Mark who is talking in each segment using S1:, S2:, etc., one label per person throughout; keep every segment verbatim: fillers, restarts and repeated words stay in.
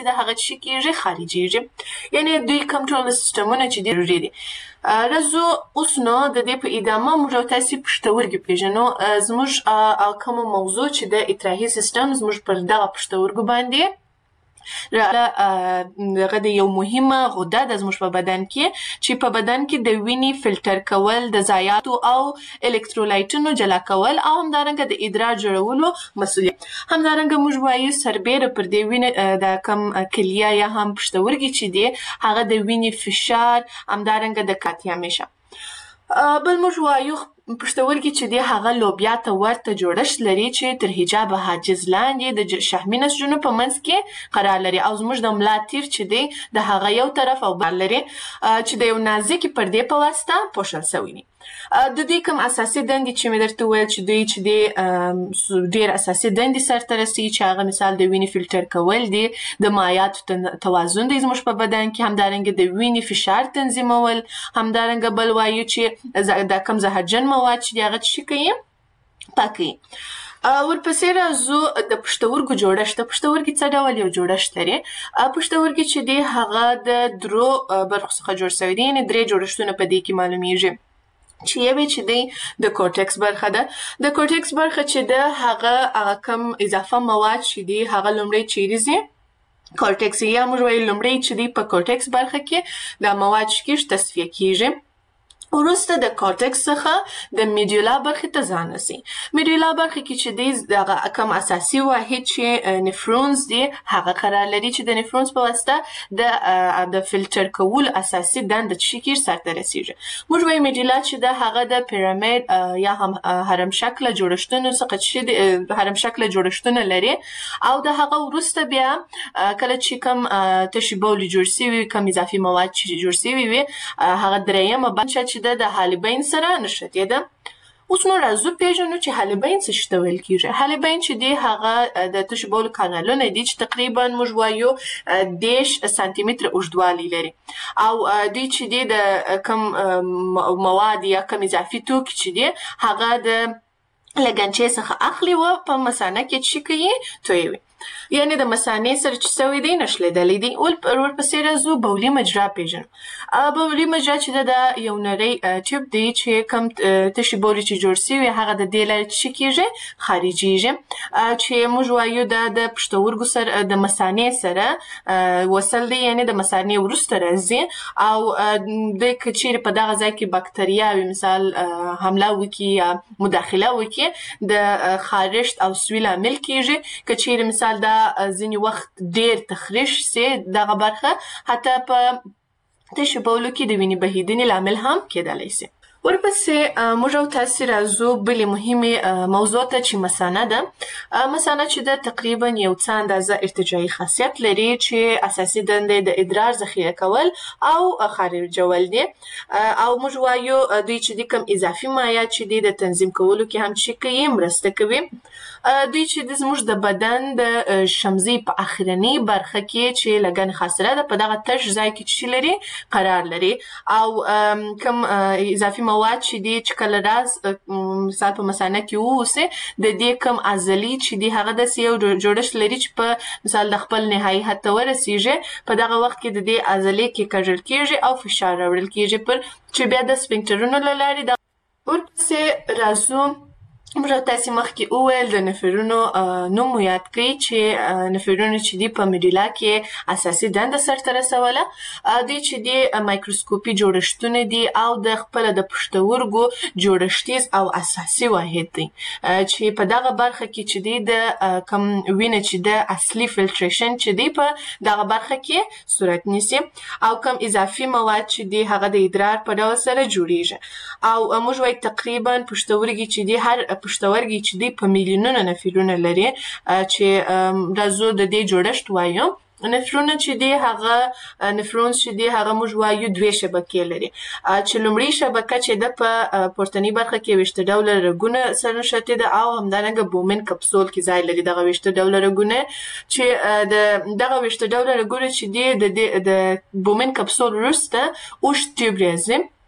S1: د هغه څه کېږي خارجېږي، یعنې دوی کوم ټول سیسټمونه چې دي ضروري دي. راځو اوس نو د دې په ادامه موږ او تاسې پښتورګي پېژنو. زموږ کومه موضوع چې د اطراحي سیسټم زموږ پر دغه پښتورګو باندې دغه د یو مهمه غده ده زموږ په بدن کې چې په بدن کې د وینې فلټر کول، د ضایعاتو او الکترولایټونو جلا کول او همدارنګه د ادرار جوړولو مسؤلیت. همدارنګه موږ وایو سربیره پر دې وینې د کم کلیه یا هم پښتورګي چې دي هغه د وینې فشار همدارنګه د کاتیا میشه. بل موږ وایو پښتورګي چې دی هغه لوبیا ته ورته جوړښت لري چې تر حجاب حاجز لاندې د شحمي نسجونو په منځ کې قرار لري او زموږ د ملا تیر چې دی د هغه یو طرف او بل لري چې د یو نازکې پردې په واسطه پوښل شوی دي. د دوی کوم اساسي دندې چې مې درته وویل چې دوی چې دی ډېر اساسي دندې سرته رسوي چې هغه مثال د وینې فلټر کول دي، د مایعاتو توازن دی زموږ په بدن کې، همدارنګه د وینې فشار تنظیمول، همدارنګه بل وایو چې د کم زهرجن مواد چې دي هغه څه کوي پاکوي. ورپسې راځو د پښتورګو جوړښت. د پښتورګي څه ډول یو جوړښت لري؟ پښتورګي چې دی هغه د درو برخو څخه جوړ شوی دی، یعنې درې جوړښتونه په دې کې معلومیږي چې یوې چې دی د کورټکس برخه ده. د کورټکس برخه چې ده هغه کم اضافه مواد چې دي هغه لومړی چیرې ځي کورټکس، یا موږ وایو لومړی چې دی په کورټکس برخه کې دا مواد چې کېږي تصفیه کېږي، وروسته د کورټکس څخه د میډیولا برخې ته ځان رسي. میډیولا برخه کې چې دی دغه کم اساسي واحد چې نفرونز دي هغه قرار لري چې د نفرونز په واسطه د د فلټر کولو اساسي دنده چې کېږي سرته رسیږي. موږ وایو میډیولا چې ده هغه د پیرامید یا هم هرم شکله جوړښتونو څخه چې هرم شکله جوړښتونه لري او د هغه وروسته بیا کله چې کم تشې بولې جوړ سوي، کم اضافي مواد چې جوړ سوي وي، هغه درېیمه برخه چې ده د حالبین سره نښتې ده. اوس نو راځو پېژنو چې حالبین څه شي ته ویل کېږي. حالبین چې دی هغه د تشې بولو کانالونه دي چې تقریبا موږ وایو دېرش سانتي متره اوږدوالی لري او دوی چې دی د کم مواد یا کم اضافي توکي چې دی هغه د لګنچې څخه اخلي و په مثانه کې چې کوي تویوي، یعنې د مثانې سره چې سوی دی نښلېدلی دی. ورپسې راځو بولي مجرا پېژنو. بولي مجرا چې ده د یو نری ټیوب دی چې کم تشې بولې چې جوړ سوي هغه د دې لارې څه کېږي خارجېږي، چې موږ وایو دا د پښتورګو سره د مثانې سره وصل دی، یعنې د مثانې وروسته راځي او دی که چیرې په دغه ځای کې بکتریاوې مثال حمله وکړي یا مداخله وکړي د خارښت او سوي لامل کېږي. که چیرې مثال دا ځینې وخت ډېر تخریش سي دغه برخه حتی په تشې بولو کې د وینې بهیدنې لامل هم کېدلی سي. ورپسې موږ او تاسې راځو بلې مهمې موضوع ته چې مثانه ده. مثانه چې ده تقریبا یو څه اندازه ارتجاعي خاصیت لري چې اساسي دنده د ادرار ذخیره کول او خارجول دي او موږ وایو دوی چې دي کم اضافي مایعات چې دي د تنظیم کولو کې هم چې کوي مرسته کوي. دوی چې د زموږ د بدن د شمزي په اخرنۍ برخه کې چې لګن خاصره ده په دغه تش ځای کې چې لري قرار لري او کم اضافي مواد چې دي چې کله راز مثال په مثانه کې ووسي د دې کم عضلې چې دي هغه داسې یو جوړښت لري چې په مثال د خپل نهایي حد ته ورسیږي، په دغه وخت کې د دې عضلې کې کږل کېږي او فشار راوړل کېږي پر چې بیا د سفنکټرونو له لارې. ورپسې راځو موږ تاسې مخکې وویل د نفرونو نوم مو یاد کړئ چې نفرونو چې دي په میډیلا کې اساسي دنده سرته رسوله. دوی چې دي مایکروسکوپي جوړښتونه دي او د خپله د پښتورګو جوړښتیز او اساسي واحد دی چې په دغه برخه کې چې دی د کم وینه چې د اصلي فلټریشن چې دی په دغه برخه کې صورت نیسي او کم اضافي مواد چې دی هغه د ادرار په ډول سره جوړیږي او موږ وایو تقریبا پښتورګي چې دی هر پښتورګي چې دی په میلیونونه نفرونه لري چې راځو د دې جوړښت وایو. نفرونه چې دی هغه نفرونز چې دی هغه موږ وایو دوې شبکې لري چې لومړۍ شبکه چې ده په پورتنۍ برخه کې ویشته ډوله رګونه سره نښتې ده او همدارنګه بومن کپسول کې ځای لري دغه ویشته ډوله رګونه چې د دغه ویشته ډوله رګونه چې دی د بومن کپسول وروسته اوږد ټیوب راځي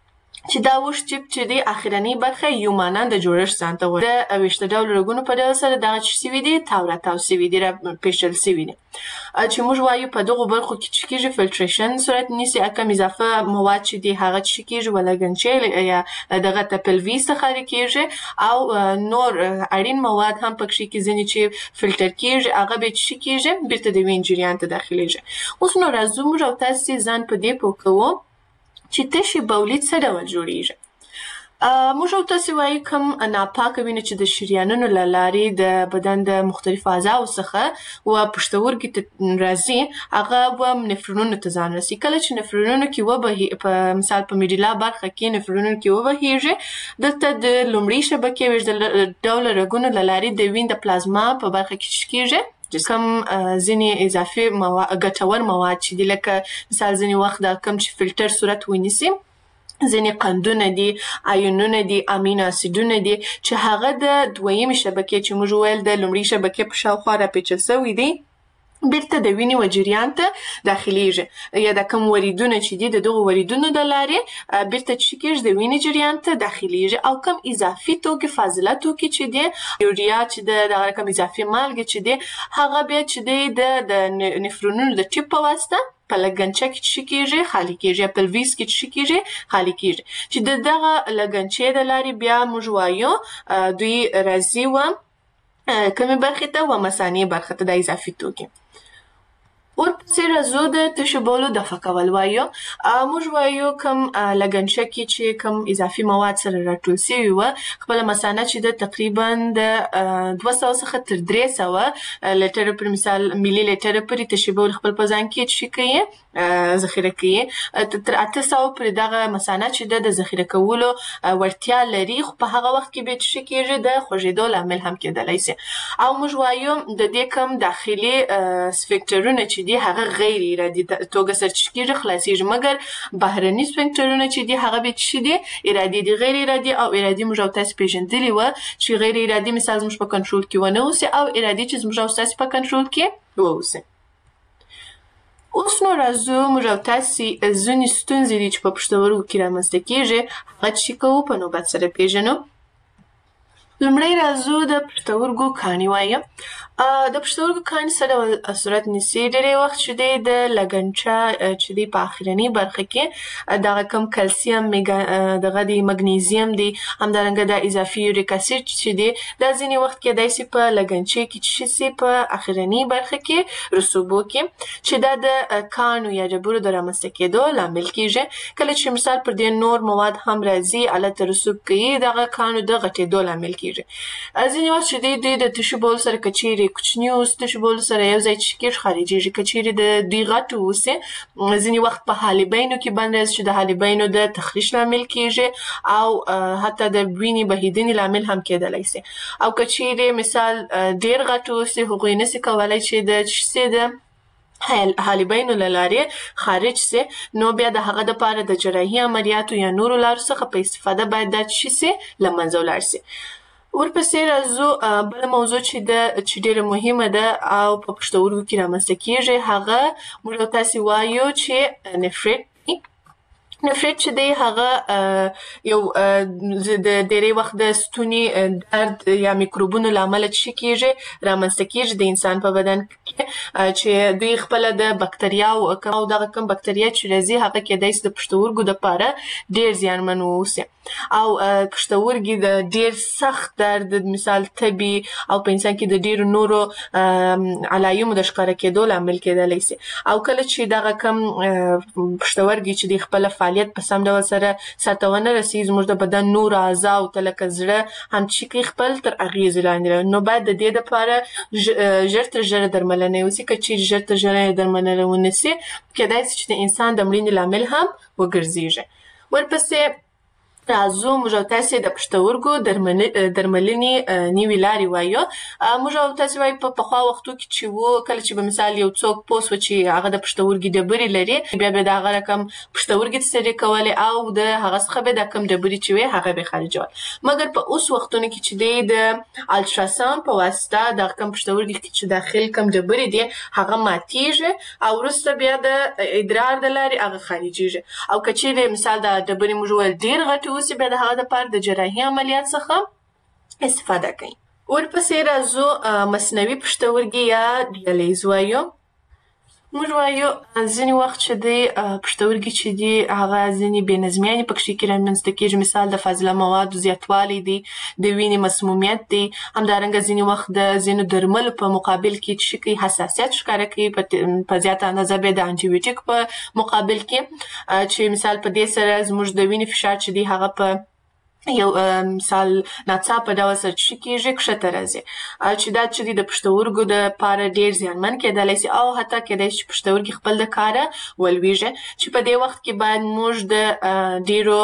S1: چې دا وش چپ چې دی اخرنۍ برخه یو مانند د جوړښت ځان ته وایي. د ویشته ډوله رګونو په ډول سره دغه څه شوي دي تاو راتاو شوي دي راپېچل شوي دي چې موږ وایو په دغو برخو کې چې کېږي فلټریشن صورت نیسي. کم اضافه مواد چې دي هغه څه کېږي ولګنچې یا دغه ته پلویز څخه کېږي او نور اړین مواد هم پکښې کې ځینې چې فلټر کېږي هغه بیا څه کېږي بیرته د وین جریان ته داخلیږي. اوس نو راځو موږ او تاسې ځان په دې پوه کوو چې تشې بولې څه ډول جوړیږي. موږ او تاسې وایو کوم ناپاکه وینه چې د شریانونو له لارې د بدن د مختلفو اعضاو څخه و پښتورګي ته راځي هغه به نفرونونو ته ځان رسي. کله چې نفرونونو کې وبهي په مثال په میډیلا برخه کې نفرونونو کې وبهیږي دلته د لومړۍ شبکې ویشت ډوله رګونو له لارې د وین د پلازما په برخه کې څه کېږي کم ځینې اضافي مواد ګټور مواد چې دي لکه مثال ځینې وخت دا کم چې فلټر صورت ونیسي ځینې قندونه دي آیونونه دي امینو اسیدونه دي چې هغه د دویمې شبکې چې موږ ویل د لومړۍ شبکې په شاوخوا راپېچل سوي دي بیرته د وینې و جریان ته داخلیږي یا د کم وریدونه چې دي د دغو وریدونو د لارې بیرته چې کېږي د وینې جریان ته داخلیږي او کم اضافي توکي فاضله توکي چې دي یوریا چې د دغه کم اضافي مالګې چې دي هغه بیا چې دی د نفرونونو د ټیپ په واسطه په لګنچه کې څه کېږي خالي کېږي پلویز کې څه کېږي خالي کېږي چې د دغه لګنچې د لارې بیا موږ وایو دوی راځي و کومې برخې ته و مثانې برخه ته د اضافي توکي. ورپسې راځو د تشو بولو دفع کول وایو. موږ وایو کوم لګنچه کې چې کوم اضافي مواد سره راټول سوي وه خپله مثانه چې د تقریبا د دوه سوه څخه تر درې سوه لیټره پر مثال ملي لیټره پورې تشو بول خپل په ځان کې څه کوي ذخیره کوي تر اته سوه پورې دغه مثانه چې ده د ذخیره کولو وړتیا لري خو په هغه وخت کې بیا څه کېږي د خوږېدو لامل هم کېدلی سي. او موږ وایو د دې کم داخلي سفکټرونه چې دي هغه غیر ارادي توګه سره څه کېږي خلاصېږي مګر بهرني سفنکټرونه چې دي هغه بیا څه دي ارادي دي. غیر ارادي او ارادي موږ او تاسې پېژندلي وه چې غیر ارادي مثال زموږ په کنټرول کې ونه اوسي او ارادي چې زموږ او ستاسې په کنټرول کې واوسي. اوس نو راځو موږ او تاسې ځینې ستونزې دي چې په پښتورګو کې رامنځته کېږي هغه څه کوو په نوبت سره پېژنو. لومړی راځو د پښتورګو کاڼي وایو. د پښتورګو کاڼي څه ډول صورت نیسي ډېری وخت چې دی د لګنچه چې دی په اخرنۍ برخه کې دغه کم کلسیم دغه دی مګنیزیم دی همدارنګه د اضافي یوریک اسید چې دی دا ځینې وخت کېدای سي په لګنچې کې څه سي په اخرنۍ برخه کې رسوبو کې چې دا د کاڼو یا ډبرو د رامنځته کېدو لامل کېږي. کله چې مثال پر دې نور مواد هم راځي هلته رسوب کوي دغه کاڼو د غټېدو لامل کېږي. ځینې وخت چې دی دوی د تشو بول سره که چیرې کوچني اوس تشو بول سره یو ځای چې کېږي خارجېږي که چیرې د دوی غټ اوسي ځینې وخت په حالبینو کې بند راځي چې د حالبینو د تخریش لامل کېږي او حتی د وینې بهیدنې لامل هم کېدلی سي. او که چیرې مثال ډېر غټ اوسي هغوی نسي کولی چې د څه د حالبینو له لارې خارج سي نو بیا د هغه دپاره د جراحي عملیاتو یا نورو لارو څخه په استفاده باید دا څه سي له منځه ولاړ سي. ورپسې راځو بله موضوع چې ده چې ډېره مهمه ده او په پښتورګو کې رامنځته کېږي هغه موږ او تاسې وایو چې نفریت نفریت چې دی هغه یو د ډېری وخت د ستوني درد یا میکروبونو له امله څه کېږي رامنځته کېږي د انسان په بدن کې چې دوی خپله د بکتریاو او دغه کوم بکتریا چې راځي هغه کېدای سي د پښتورګو دپاره ډېر زیانمن واوسي او پښتورګي د ډېر سخت درد مثال تبي او په انسان کې د ډېرو نورو علایمو د ښکاره کېدو لامل کېدلی سي. او کله چې دغه کم پښتورګي چې د خپله فعالیت په سم ډول سره سرته ونه رسي زموږ د بدن نورو اعضاو ته لکه زړه هم چې کوي خپل تر اغېزې لاندې نو باید د دې دپاره ژر تر ژره درملنه وسي. که چیرې ژر تر ژره درملنه ونه سي کېدای سي چې د انسان د مړینې لامل هم وګرځېږي. ورپسې راځو موږ او تاسې د پښتورګو درملنې نوې لارې وایو. موږ او تاسې وایو په پخوا وختو کې چې و کله چې به مثال یو څوک پوه سو چې هغه د پښتورګي ډبرې لري بیا به د هغه رقم پښتورګي تسرې کولې او د هغه څخه به دا کم ډبرې چې وي هغه به خارجول. مګر په اوس وختونو کې چې دی د الټراساوند په واسطه د کم پښتورګي کې چې داخل کم ډبرې دي هغه ماتیږي او وروسته بیا د ادرار د لارې هغه خارجیږي. او که چیرې مثال د ډبرې موږ وویل ډېر غټې اوسي بیا د هغه دپاره د جراحي عملیات څخه استفاده کوي. ورپسې راځو مصنوعي پښتورګي یا ډیالیز وایو. موږ وایو ځینې وخت چې دی پښتورګي چې دي هغه ځینې بې نظمیانې پکښې کې رامنځته کېږي. مثال د فاضله موادو زیاتوالی دی، د وینې مسمومیت دی، همدارنګه ځینې وخت د ځینو درملو په مقابل کې چې کوي حساسیت ښکاره کوي په زیاته اندازه بیا د انټي بیوټیک په مقابل کې چې مثال په دې سره زموږ د وینې فشار چې دی هغه په یو مثال ناڅاپه ډول سره چې کېږي کښته راځي چې دا چې دی د پښتورګو دپاره ډېر زیانمن کېدلی سي او حتی کېدای شي چې پښتورګي خپل د کاره ولویږي چې په دې وخت کې باید موږ د ډېرو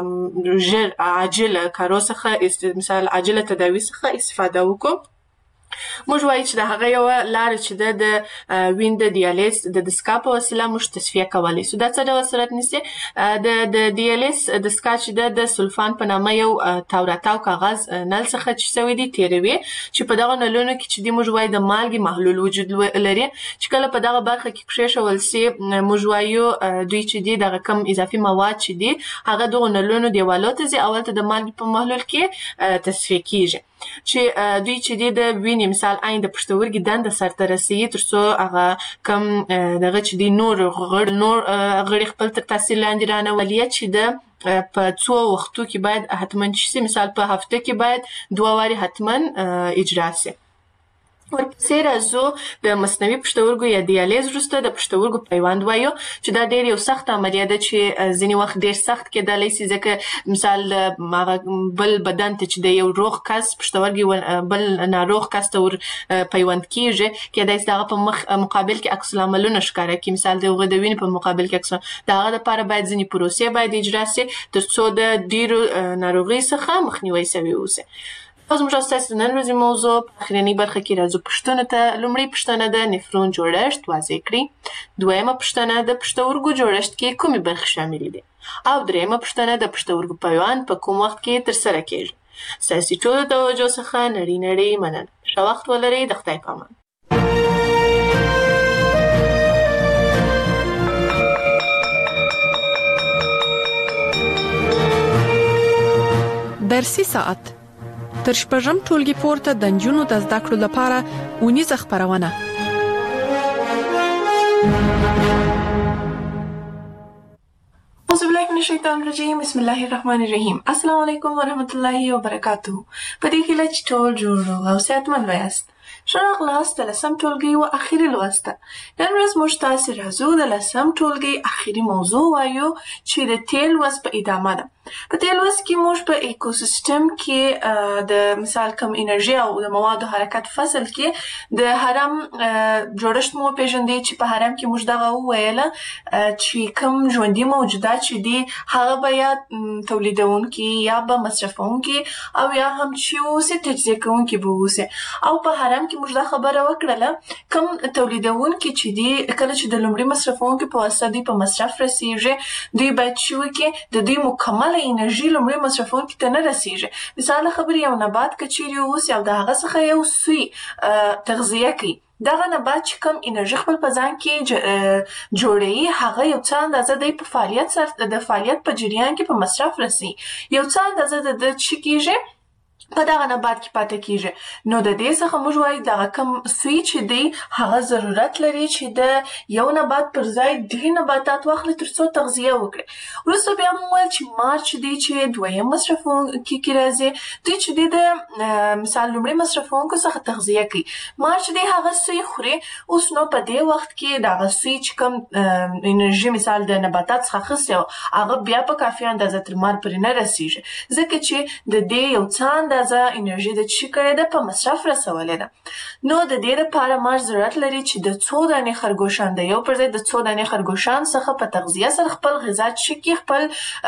S1: ژر عاجله کارو څخه مثال عاجله تداوي څخه استفاده وکړو. موږ وایو چې د هغه یوه لاره چې ده د وین د دیالیز د دستګاه په وسیله موږ تصفیه کولی سو. دا څه ډول صورت نیسي؟ د دیالیز دستګاه چې ده د سلفان په نامه یو تاو راتاو کاغذ نل څخه چې سوی دي تېروي چې په دغه نلونو کې چې دي موږ وایو د مالګې محلول وجود لري چې کله په دغه برخه کې کښېښول سي موږ وایو دوی چې دي دغه کم اضافي مواد چې دي هغه دغو نلونو دیوالو ته ځي او هلته د مالګې په محلول کې تصفیه کېږي چې دوی چې دي د وینې مثال عین د پښتورګي دنده سرته رسوي تر څو هغه کم دغه چې دي نور غړي نور غړي خپل تر تاثیر لاندې رانولي چې د په څو وختو کې باید حتما چې سي مثال په هفته کې باید دوه وارې حتما اجرا سي. ورپسې راځو د مصنوعي پښتورګو یا دیالیز وروسته د پښتورګو پیوند وایو چې دا ډېر یو سخت عملیه ده چې ځینې وخت ډېر سخت کېدلی سي ځکه مثال هغه بل بدن ته چې د یو روغ کس پښتورګي بل ناروغ کس ته ور پیوند کېږي کېدای سي د هغه په مقابل کې عکس العملونه ښکاره کړي. مثال د هغه د وینې په مقابل کې عکس د هغه دپاره باید ځینې پروسې باید اجرا سي تر څو د ډېرو ناروغیو څخه مخنیوی سوی اوسي. اوس موږ ستاسو د نن ورځې موضوع په اخرنۍ برخه کې راځو پوښتنو ته. لومړۍ پوښتنه د نفرون جوړښت واضح کړي. دویمه پوښتنه د پښتورګو جوړښت کې کومې برخې شاملې دي او دریمه پوښتنه د پښتورګو پیوند په کوم وخت کې ترسره کېږي. ستاسې ټولو توجه څخه نړۍ نړۍ مننه. ښه وخت ولرئ. د خدای په امان.
S2: درسي ساعت تر شپږم ټولګي پورته د نجونو د زده کړو لپاره اونیزه خپرونه.
S1: اعوذ بالله من الشیطان الرجیم. بسم الله الرحمن الرحیم. السلام علیکم ورحمۃ اللہ وبرکاتہ. په دې هیله چې ټول جوړ او صحتمند یاست. ښه راغلاست د لسم ټولګي و اخري لوست ته. نن ورځ موږ تاسې راځو د لسم ټولګي اخري موضوع وایو چې د تېل لوست په ادامه ده. په دې لوست کې موږ په ایکوسیستم کې د مثال کم انرژي او د موادو حرکت فصل کې د هرم جوړښت مو وپېژندی چې په هرم کې موږ دغه وویله چې کم ژوندي موجودات چې دي هغه به یا تولیدونکي یا به مصرفونکي او یا هم چې اوسي تجزیه کوونکي به اوسي. او په هرم کې موږ دا خبره وکړله کم تولیدونکي چې دي کله چې د لومړي مصرفونکي په واسطه دوی په مصرف رسیږي دوی باید چې وکړي د دوی مکمل انرژي لومړي مصرفونکي ته نه رسیږي. مثال خبرې یو نبات که چیرې اوسي او د هغه څخه یو سوی تغذیه کوي دغه نبات چې کم انرژي خپل په ځان کې جوړوي هغه یو څه اندازه دی په فعالیت سره د فعالیت په جریان کې په مصرف رسي یو څه اندازه د څه کېږي په دغه نبات کې پاتې کېږي. نو د دې څخه موږ وایو دغه کم سوی چې دی هغه ضرورت لري چې د یو نبات پر ځای ډېر نباتات واخلي تر څو تغذیه وکړي. وروسته بیا مو وویل چې مار چې دی چې دویم مصرفونکي کې راځي دوی چې دی د مثال لومړي مصرفونکو څخه تغذیه کوي. مار چې دی هغه سوی خوري. اوس نو په دې وخت کې دغه سوی چې کم انرژي مثال د نباتات څخه اخیستې هغه بیا په کافي اندازه تر مار پورې نه رسیږي ځکه چې د دې یو څه اندازه انرژي د چی کړې ده په مصرف رسولې ده. نو د دې لپاره مار ضرورت لري چې د څو دانې خرګوشان د یو پر ځای د څو دانې خرګوشان څخه په تغذیه سره خپل غذا چی کی خپل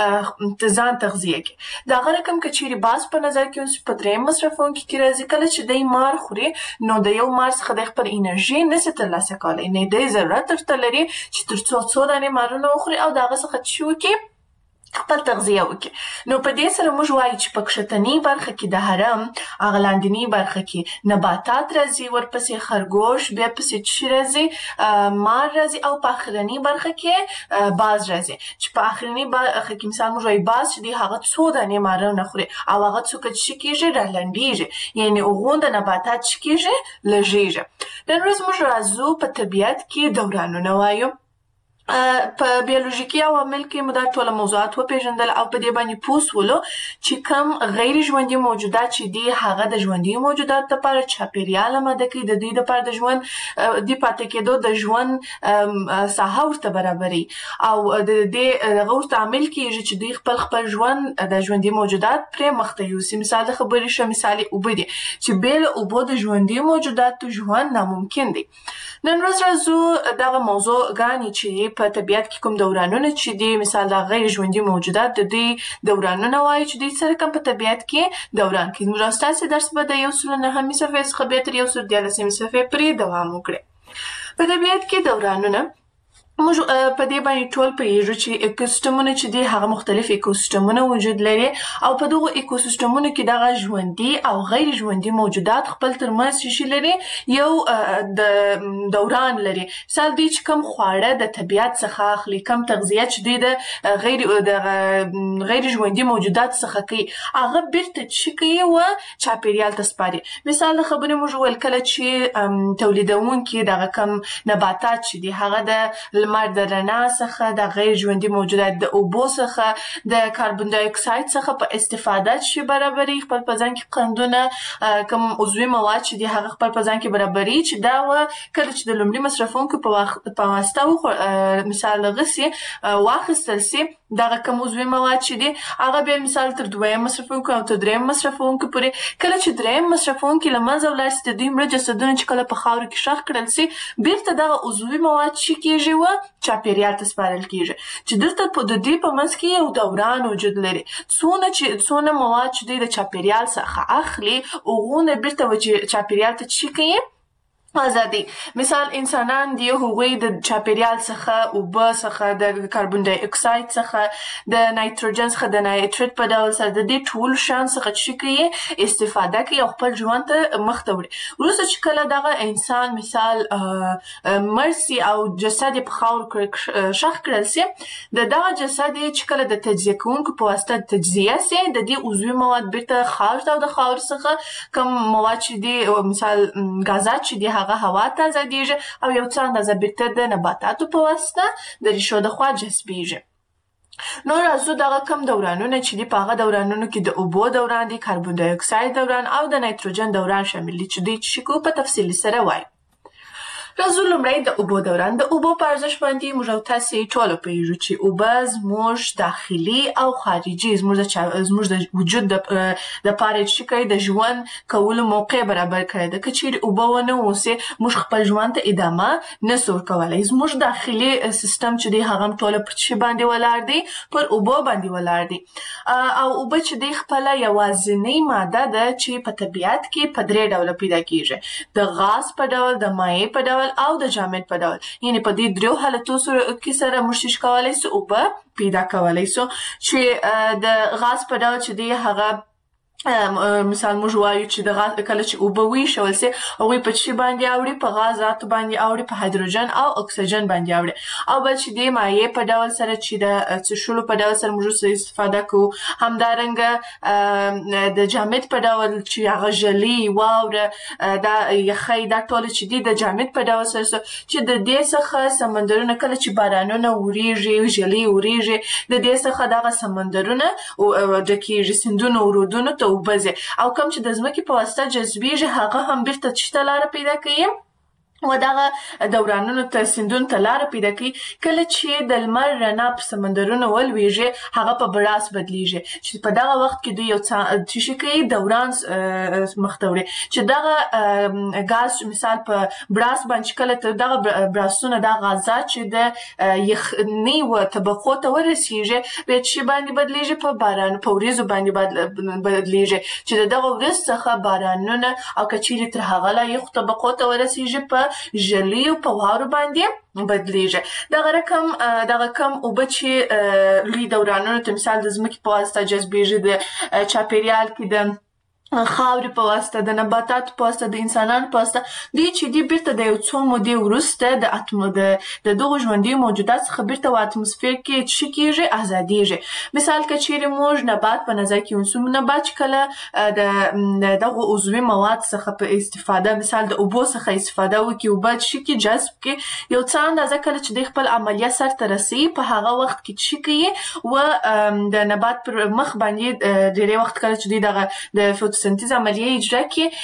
S1: ځان تغذیه کی. دا غره کوم کچيري باز په نظر کې اوس په دریم مصرفونکي کې راځي کله چې د مار خوري نو د یو مار څخه د خپل انرژي نشي ترلاسه کولای. نه د ضرورت تر لري چې تر څو څو دانې مارونه وخوري او دغه څخه چی وکي خپل تغذیه وکړي. نو په دې سره موږ وایو چې په کښتنی برخه کې د هرم هغه لاندنی برخه کې نباتات راځي، ورپسې خرګوش، بیا پسې چی راځي مار راځي او په اخرنی برخه کې باز راځي چې په اخرنی برخه کې مثال موږ وایو باز چې دی هغه څو دانې مارونه خوري او هغه څو چې کېږي رالنډیږي یعنی هغه د نباتات چې کېږي لږیږي. نن ورځ موږ راځو په طبیعت کې دورانونه وایو. په بیولوژیکي عوامل کې مو دا ټول موضوعات وپیژندل او په دې باندې پوسولو چې کوم غیر ژوندي موجودات چې دي هغه د ژوندي موجودات لپاره چاپیریال آماده کوي، د دوی لپاره د ژوند د پاتې کېدو د ژوند ساحه ورته برابري او د دې هغه ورته عامل کېږي چې دوی خپل خپل ژوند د ژوندي موجودات پرې مخته یوسي. مثال د خبرې شه مثال اوبه دي چې بېل اوبو د ژوندي موجوداتو ژوند ناممکن دی. نن ورځ راځو دغه موضوع ګانې چې په طبیعت کې کوم دورانونه چې دي مثال د غیر ژوندي موجودات د دې دورانونه وایي چې دوی سره کوم په طبیعت کې دوران کوي. نو ستاسو درس به د یو سل نهمې صفحې څخه بیا تر یو سل دیارلسمې صفحې پورې دوام وکړي. په طبیعت کې دورانونه موږ په دې باندې ټول پوهیږو چې ایکوسیستمونه چې دي هغه مختلف ایکوسیستمونه وجود لري او په دغه ایکوسیستمونو کې دغه ژوندي او غیر ژوندي موجودات خپل ترمنځ شي لري یو د دوران لري. مثال دوی چې کوم خواړه د طبیعت څخه اخلي، کوم تغذیه چې دوی د غیر د غیر ژوندي موجودات څخه کوي هغه بیرته چې کوي و چاپیریال ته سپاري. مثال د خبرې موږ ول کله چې تولیدونکي دغه کوم نباتات چې دي هغه د لمر د رڼا څخه د غیر ژوندي موجودات د اوبو څخه د کاربن ډای اکساید څخه په استفاده شي برابري خپل په ځان کې قندونه کوم عضوي مواد چې دي هغه خپل په ځان کې برابري چې دا و کله چې د لومړي مصرفونکو په واسطه مثال غسي واخیستل سي دغه کوم عضوي مواد چې دي هغه به مثال تر دویم مصرفونکو او تر دریم مصرفونکو پورې کله چې دریم مصرفونکو لمنځه ولاړ سي د دوی مړه جسدونه چې کله په خاورو کې ښخ کړل سي بیرته دغه عضوي مواد چې کېږي و چاپیریال ته سپارل کېږي چې دلته په د دې په منځ کې یو دوران وجود لري. څونه چې څونه مواد چې دوی د چاپیریال څخه اخلي هغونه بیرته چاپیریال ته چې کوي ازادي. مثال انسانان دی هغوی د چاپیریال څخه اوبه څخه د کاربن ډای اکساید څخه د نایتروجن څخه د نایتریت په ډول سره د دې ټول شان څخه چې کوي استفاده کوي او خپل ژوند ته مخ ته وړي. وروسته چې کله دغه انسان مثال مرسي او جسد په خاور شخ کړل سي د دغه جسد چې کله د تجزیه کوونکو په واسطه تجزیه سي د دې عضوي مواد بیرته خارج او د خاور څخه کوم مواد چې دي مثال غازات چې دي هغه هوا ته ازادیږي او یو څه اندازه بیرته د نباتاتو په واسطه د ریښو د خوا جذبیږي. نو راځو دغه کم دورانونه چې دي په هغه دورانونو کې د اوبو دوران دي، کاربن ډای اکساید دوران او د نایتروجن دوران شامل دي چې دوی چې کو په تفصیل سره وایي. راځو لومړی د اوبو دوران. د اوبو په ارزښت باندې موږ او تاسې ټول پوهیږو چې اوبه زموږ داخلي او خارجي زموږ زموږ د وجود دپاره چې کوي د ژوند کولو موقع برابر کړی ده. که چیرې اوبه ونه اوسي موږ خپل ژوند ته ادامه نسو ورکولی. زموږ داخلي سیستم چې دی هغه هم ټوله پر څه باندې ولاړ دی؟ پر اوبو باندې ولاړ دی. او اوبه چې دی خپله یوازینۍ ماده ده چې په طبیعت کې په درې ډوله پیدا کیږي، د غاز په ډول، د مایع په ډول او د جامد په ډول. یعنی په دې دریو حالتو کې سره موږ کولی سو اوبه پیدا کولی سو چې د غاز په ډول چې دی هغه مثال موږ وایو چې د غاز کله چې اوبه ویشول سي هغوی په چی باندې اوړي؟ په غازاتو باندې اوړي، په هایدروجن او اکسیجن باندې اوړي. او بل چې د مایع په ډول سره چې د څښلو په ډول سره موږ استفاده کوو، همدارنګه د جامد په ډول چې هغه ژلې، واوره، دا یخی، دا ټول چې دي د جامد په ډول سره چې د دې څخه سمندرونه کله چې بارانونه وریږي، ژلې وریږي، د دې څخه دغه سمندرونه ډکیږي، سیندونه ورودونو ته اوبه ځي او کوم چې د ځمکې په واسطه جذبیږي هغه هم بیرته چې ته لاره پیدا کوي و دغه دورانونو ته سیندونو ته لاره پیدا کوي. کله چې د لمر رڼا په سمندرونو ولویږي هغه په براس بدلیږي چې په دغه وخت کې دوی یو څه شي کوي دوران مخ ته وړي چې دغه غاز مثال په براس باندې کله ته دغه براسونه د غازات چې د یخني و طبقو ته ورسیږي به چې باندې بدلیږي په باران په وریځو باندې بدلیږي چې دغه وریځ څخه بارانونه او کچېرې تر هغه لا یخ طبقو ته ورسیږي په ژلي او په واورو باندې بدلیږي. دغه رقم دغه کم اوبه چې لوی دورانونو ته مثال د ځمکې په واسطه جذبېږي د چاپیریال کې د خاورې په واسطه د نباتاتو په واسطه د انسانانو په واسطه دوی چې دي بیرته د یو څو مودې وروسته د اتمو د د دغو ژوندي موجودات څخه بیرته په اتموسفیر کې څه کېږي ازادېږي. مثال که چیرې موږ نبات په نظر کې ونیسو نبات چې کله د دغو عضوي مواد څخه په استفاده مثال د اوبو څخه استفاده وکړي اوبه څه کړي جذب کړي یو څه اندازه کله چې دوی خپل عملیه سرته رسوي په هغه وخت کې څه کوي و د نبات پر مخ باندې ډېری وخت کله چې دوی دغه د سنتیز عملیه اجرا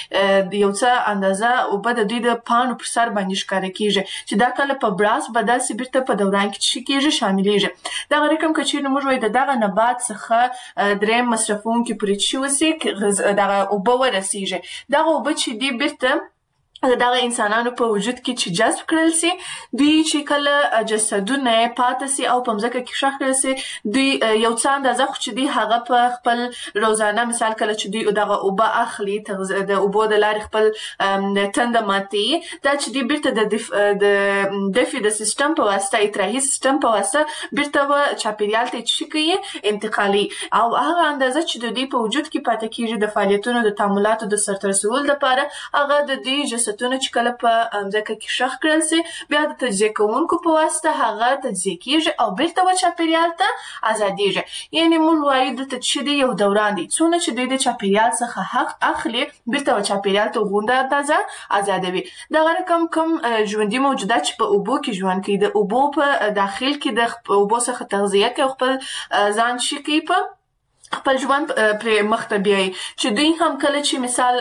S1: کې یو څه اندازه اوبه د دوی د پاڼو پر سر باندې ښکاره کېږي چې دا کله په براس بدل سي بیرته په دوران کې څه کېږي شاملېږي. دغه رقم که چېرې موږ وایو د دغه نبات څخه درېیم مصرفونکي پرې څه وسي دغه اوبه ورسیږي دغه اوبه چې دي بیرته دغه انسانانو په وجود کې چې جذب کړل سي دوی چې کله جسدونه پاتې سي او په مځکه کې ښخ کړل سي دوی یو څه اندازه خو چې دوی هغه په خپل روزانه مثال کله چې دوی دغه اوبه اخلي د اوبو د لارې خپل تنده ماتوي دا چې دوی بیرته د د دفع د سیستم په واسطه اطراحي سیستم په واسطه بیرته به چاپیریال ته څه کوي انتقالي او هغه اندازه چې د دوی په وجود کې پاتې کېږي د فعالیتونو د تعاملاتو د سرته رسولو لپاره هغه د دوی جسد چې کله په مځکه کې ښخ کړل سي بیا د تجزیه کوونکو په واسطه هغه تجزیه کېږي او بیرته به چاپیریال ته ازادېږي. یعنې موږ وایو دلته چې دی یو دوران دی څونه چې دوی د چاپیریال څخه حق اخلي بیرته به چاپیریال ته غونډه اندازه ازادوي. دغه رقم کوم ژوندي موجودات چې په اوبو کې ژوند کوي د اوبو په داخل کې د اوبو څخه تغذیه کوي خپل ځان ښه کوي په خپل ژوند پرې مخ ته بیایي چې دوی هم کله چې مثال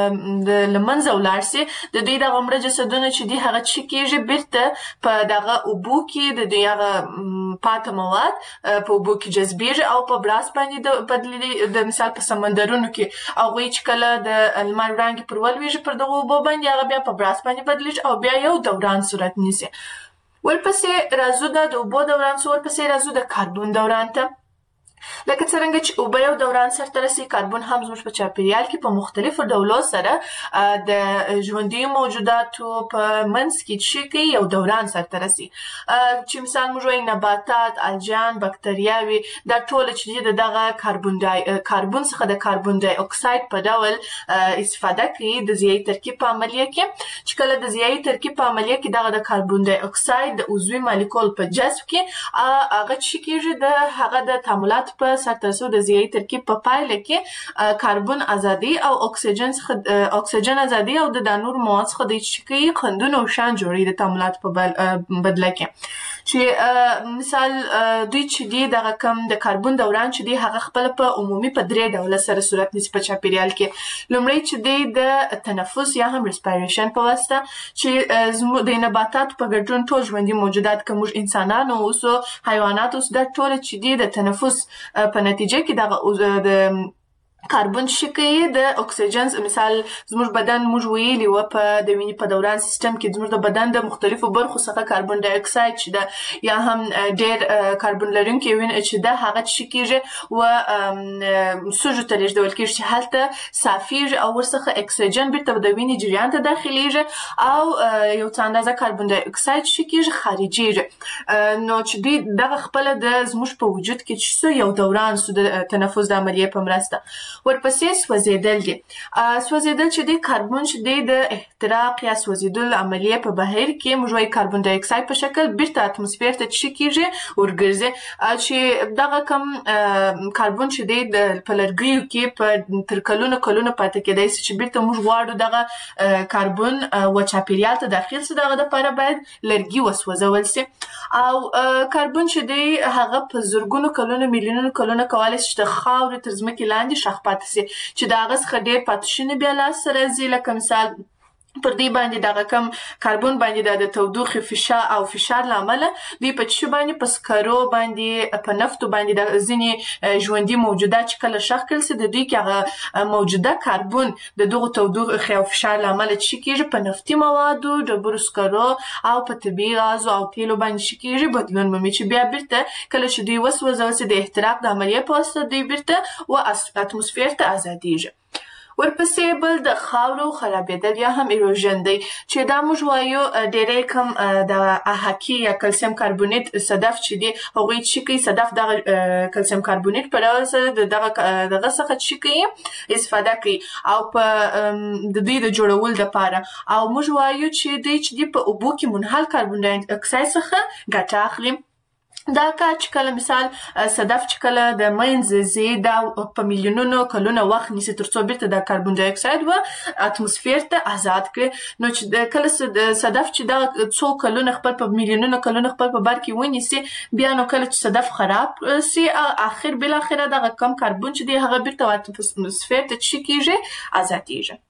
S1: د له منځه ولاړ سي د دوی دغه مړه جسدونه چې دي هغه څه کېږي بیرته په دغه اوبو کې د دوی هغه پاته مواد په اوبو کې جذبېږي او په براس باندې بدلېږي د مثال په سمندرونو کې هغوی چې کله د لمر وړانګې پر ولویږي پر دغو اوبو باندې هغه بیا په براس باندې بدلېږي او بیا یو دوران صورت نیسي. ورپسې راځو د اوبو دوران څخه ورپسې راځو د کاربون دوران ته. لکه څرنګه چې اوبه یو دوران سرته رسي کاربون هم زموږ په چاپیریال کې په مختلفو ډولو سره د ژوندیو موجوداتو په منځ کې څه کوي یو دوران سرته رسي چې مثال موږ وایو نباتات الجان بکتریاوې دا ټول چې د دغه کاربون دای کاربون څخه د کاربون دای اکساید په ډول استفاده کوي د ضیایي ترکیب په عملیه کې چې کله د ضیایي ترکیب په عملیه کې دغه د کاربون دای اکساید د عضوي مالیکول په جذب کې هغه څه کېږي د هغه د تعاملات په سرته رسولو د ضیایي ترکیب په پایله کې کاربون ازادي او اکسیجن څخه اکسیجن ازادي او د نور مواد څخه د څه کوي خندونه او شان جوړوي د تعاملاتو په بدله کې چې مثال دوی چې دي دغه کم د کاربون دوران چې دي هغه خپل په عمومي په درې ډوله سره صورت نیسي په چاپیریال کې. لومړی چې دی د تنفس یا هم ریسپایریشن په واسطه چې د نباتاتو په ګډون ټول ژوندي موجودات که موږ انسانان اوسو حیوانات اوسو دا ټول چې دي د تنفس په نتیجه کې دغه د کاربون څه کوي د اکسیجن مثال زموږ بدن موږ ویلي وو په د وینې په دوران سیستم کې زموږ د بدن د مختلفو برخو څخه کاربون ډای اکساید چې ده یا هم ډېر کاربون لرونکي وینه چې ده هغه څه کېږي و سږو ته لېږدول کېږي چې هلته صافېږي او ورڅخه اکسیجن بیرته د وینې جریان ته داخلیږي او یو څه اندازه کاربون ډای اکساید څه کېږي خارجېږي نو چې دوی دغه خپله د زموږ په وجود کې چې څه یو دوران سو د تنفس د عملیې په مرسته. ورپسې سوځېدل دي. سوځېدل چې دی کاربون چې دی د احتراق یا سوځېدلو عملیې په بهیر کې موږ وایو کاربون ډای اکساید په شکل بیرته اتموسفیر ته څه کېږي ورګرځي چې دغه کم کاربون چې دی په لرګیو کې په تر کلونو کلونو پاتې کېدی سي چې بیرته موږ غواړو دغه کاربون و چاپیریال ته داخل سي دغه دپاره باید لرګي وسوځول سي او کاربون چې دی هغه په زرګونو کلونو میلیونونو کلونو کولی سي چې د خاورې تر ځمکې لاندې ښخ پاتې سي چې د هغه څخه ډېر پاتې شوني بیا لاسته راځي لکه مثال پر دې باندې دغه کم کاربن باندې د تودوخې فشار او فشار لامل دوی په چی باندې په سکرو باندې په نفتو باندې د ځینې ژوندۍ موجودات چې کله شخ کړل سي د دوی کې هغه موجوده کاربن د دغه تودوخې او فشار لامل چې کېږي په نفتي موادو ډبرو سکرو او په طبیعي غازو او تیلو باندې چې کېږي بدلون مومي چې بیا بیرته کله چې دوی وسوځول سي د احتراق د عملیې په واسطه دوی بیرته و اتموسفیر ته ازادیږي. ورپسې بل د خاورو خرابېدل یا هم ایروژن دی چې دا موږ وایو ډېری کم د احاکي یا کلسیم کاربونیت صدف چې دی هغوی چې کوي صدف دغه کلسیم کاربونیت په ډول سره د دغه دغه څخه چې کوي استفاده کوي او په د دوی د جوړولو دپاره او موږ وایو چې دوی چې دی په اوبو کې منحل کاربن ډای اکساید څخه ګټه اخلي. دا کار چې کله مثال صدف چې کله د منځ ځي دا په میلیونونو کلونه وخت نیسي تر څو بیرته د کاربن ډای اکساید و اتموسفیر ته آزاد کړي نو چې کله صدف چې دا څو کلونه خپل په میلیونونو کلونه خپل په بر کې ونیسي بیا نو کله چې صدف خراب سي اخر بل اخره دغه کم کاربن چې دی هغه بیرته اتموسفیر ته چې کیږي آزادیږي.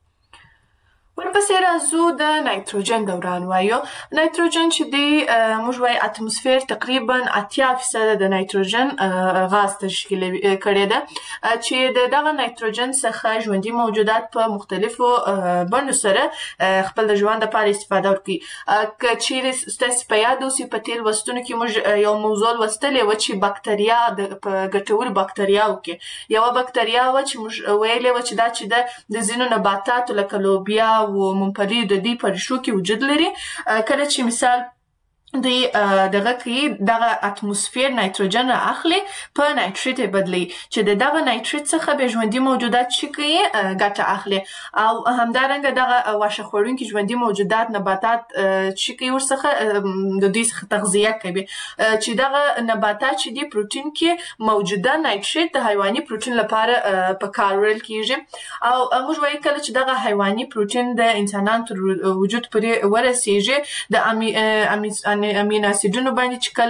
S1: ورپسې راځو د نایتروجن دوران وایو. نایتروجن چې دی موږ وایو اتموسفیر تقریبا اتیا فیصده د نایتروجن غاز تشکیل کړی ده چې د دغه نایتروجن څخه ژوندي موجودات په مختلفو بڼو سره خپل د ژوند لپاره استفاده ورکوي. که چیرې ستاسې په یاد اوسي په تېر لوستونو کې موږ یو موضوع لوستلې وه چې بکتریا په ګټورو بکتریاوو کې یوه بکتریا وه چې موږ ویلې وه چې دا چې ده د ځینو نباتاتو لکه لوبیا و ممپلی د دې په ریښو کې وجود لري. کله چې مثال دوی دغه کوي دغه اتموسفیر نایتروجن را اخلي په نایتریت یې بدلوي چې د دغه نایتریت څخه بیا ژوندي موجودات چې کوي ګټه اخلي او همدارنګه دغه واښه خوړونکي ژوندي موجودات نباتات چې کوي ورڅخه د دوی څخه تغذیه کوي چې دغه نباتات چې دي پروټین کې موجوده نایتریت د حیواني پروټین لپاره په کار وړل کیږي او موږ وایو کله چې دغه حیواني پروټین د انسانانو تر وجود پورې ورسیږي د امی امینو اسیدونو باندې چې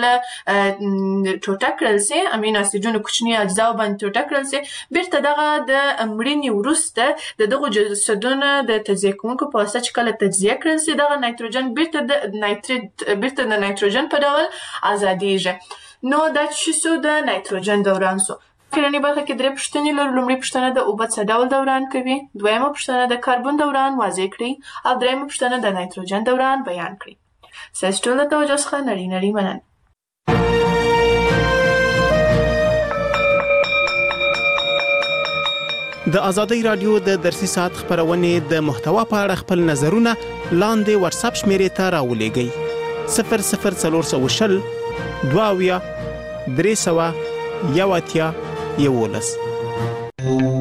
S1: کله ټوټه کړل سي امینو اسیدونو کوچني اجزاو باندې ټوټه کړل سي بیرته دغه د مړینې وروسته د دغو جسدونو د تجزیه کوونکو په واسطه چې کله تجزیه کړل سي دغه نایتروجن بیرته د نایتریت بیرته د نایتروجن په ډول ازادیږي. نو دا چې شو د نایتروجن دوران سو. اخرنۍ برخه کې درې پوښتنې لرو. لومړۍ پوښتنه د اوبه څه ډول دوران کوي، دویمه پوښتنه د کاربن دوران واضح کړئ او دریمه پوښتنه د نایتروجن دوران بیان کړئ. ستاسو ټول د توجه څخه نړۍ نړۍ مننه.
S3: د ازادۍ راډیو د درسي ساعت خبرونې د محتوا په اړه خپل نظرونه لاندې واتس اپ شمیرې ته راولېږئ صفر صفر څلور سوه شل دوه اویا درې سوه یو اتیا یولس.